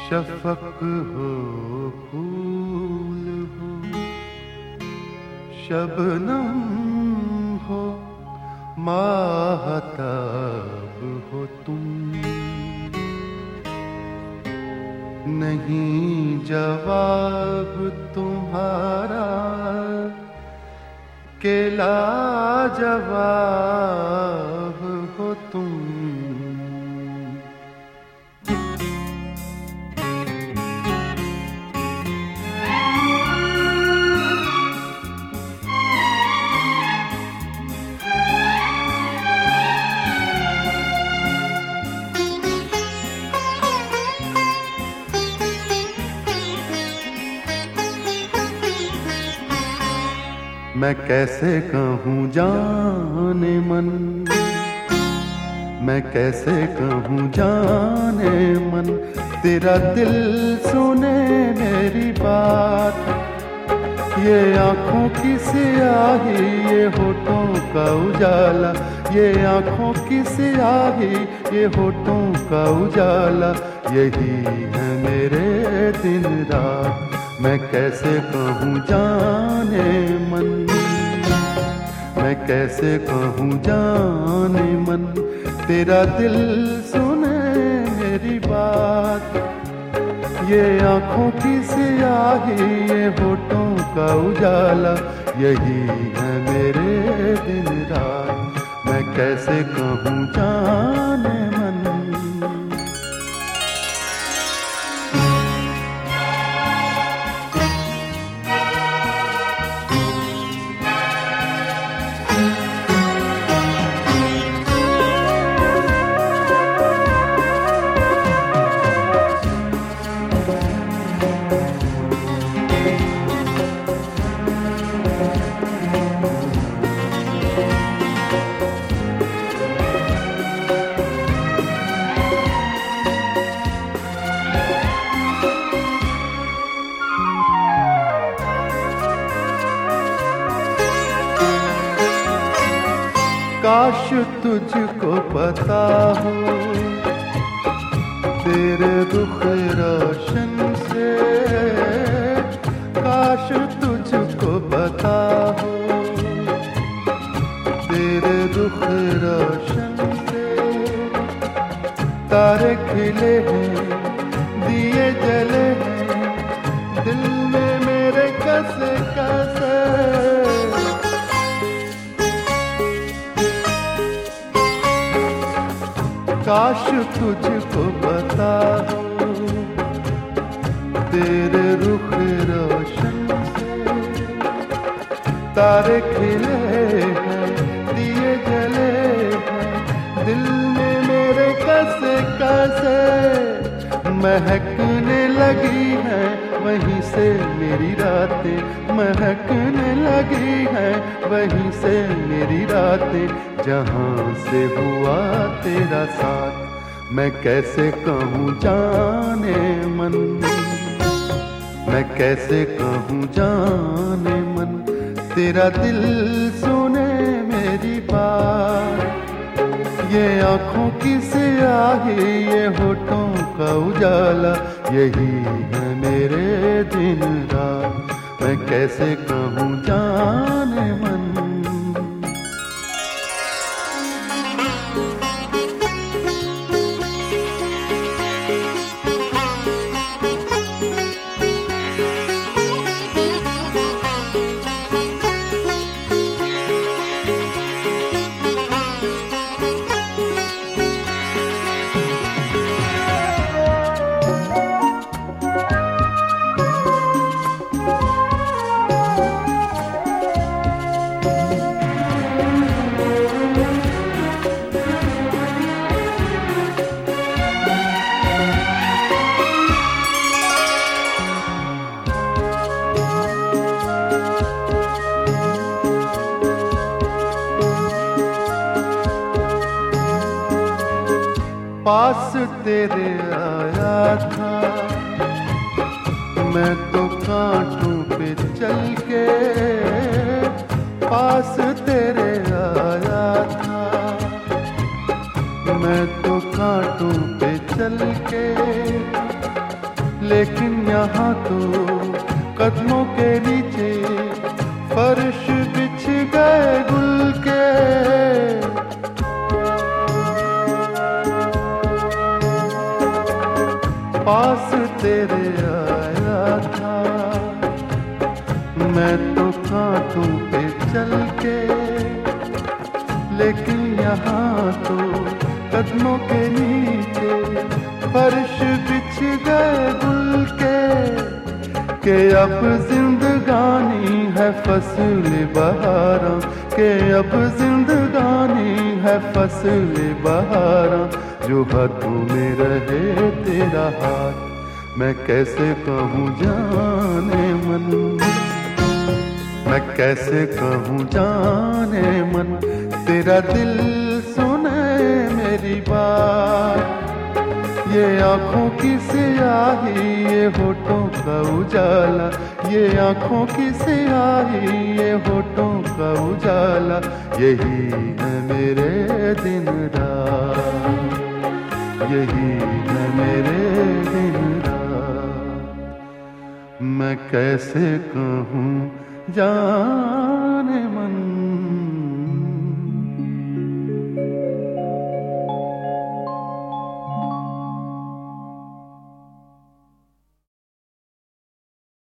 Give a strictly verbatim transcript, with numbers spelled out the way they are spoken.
शफक हो फूल हो, शबनम हो, माहताब हो तुम। नहीं जवाब तुम्हारा के लाजवाब हो तुम। मैं कैसे कहूँ जाने मन, मैं कैसे कहूँ जाने मन, तेरा दिल सुने मेरी बात। ये आँखों की स्याही, ये होठों का उजाला, ये आँखों की स्याही, ये होठों का उजाला, यही है मेरे दिन रात। मैं कैसे कहूँ जाने मन, मैं कैसे कहूँ जाने मन, तेरा दिल सुने मेरी बात। ये आँखों की स्याही, ये होठों का उजाला, यही है मेरे दिन रात। मैं कैसे कहूँ जाने मन। काश तुझको पता हो तेरे रुख रोशन से, काश तुझको पता हो तेरे रुख रोशन से। तारे खिले हैं, दिए जले हैं, दिल में मेरे कैसे कैसे। काश तुझको पता हो तेरे रुख रोशन से। तारे खिले हैं, दिए जले हैं, दिल में मेरे कैसे कैसे। महकने लगी है वहीं से मेरी रातें, महकने लगी है वहीं से मेरी रातें, जहाँ से हुआ तेरा साथ। मैं कैसे कहूँ जाने मन, मैं कैसे कहूँ जाने मन, तेरा दिल सुने मेरी बात। ये आँखों की स्याही, ये होठों का उजाला, यही है मेरे दिन रात। मैं कैसे कहूँ जाने मन। पास तेरे आया था मैं तो कांटों पे चल के, पास तेरे आया था मैं तो कांटों पे चल के। लेकिन यहाँ तो कदमों के नीचे फर्श बिछ गए गुल के। पास तेरे आया था मैं तो कांटों पे चल के, लेकिन यहाँ तो कदमों के नीचे फर्श बिछ गए गुल के। के अब जिंदगानी है फसल बहारा, के अब जिंदगानी है फसल बहारा। जो हाथों में रहे तेरा हाथ, मैं कैसे कहूँ जाने मन, मैं कैसे कहूँ जाने मन। तेरा दिल सुने मेरी बात, ये आँखों की सियाही ये होठों का उजाला, ये आँखों की सियाही ये होठों का उजाला। यही है मेरे दिन रात, यही है मेरे दिन रात। मैं कैसे कहूँ जान